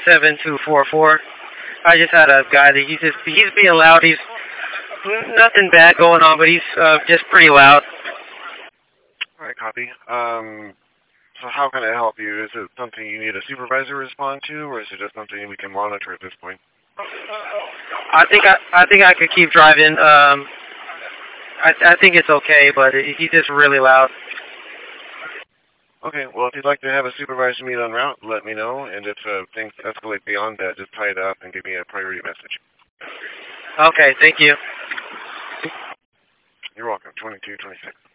7244. I just had a guy that he's being loud. He's nothing bad going on, but he's just pretty loud. All right, copy. So how can I help you? Is it something you need a supervisor to respond to, or is it just something we can monitor at this point? I think I could keep driving. I think it's okay, but he's just really loud. Okay, well, if you'd like to have a supervisor meet en route, let me know, and if things escalate beyond that, just tie it up and give me a priority message. Okay, thank you. You're welcome. 2226.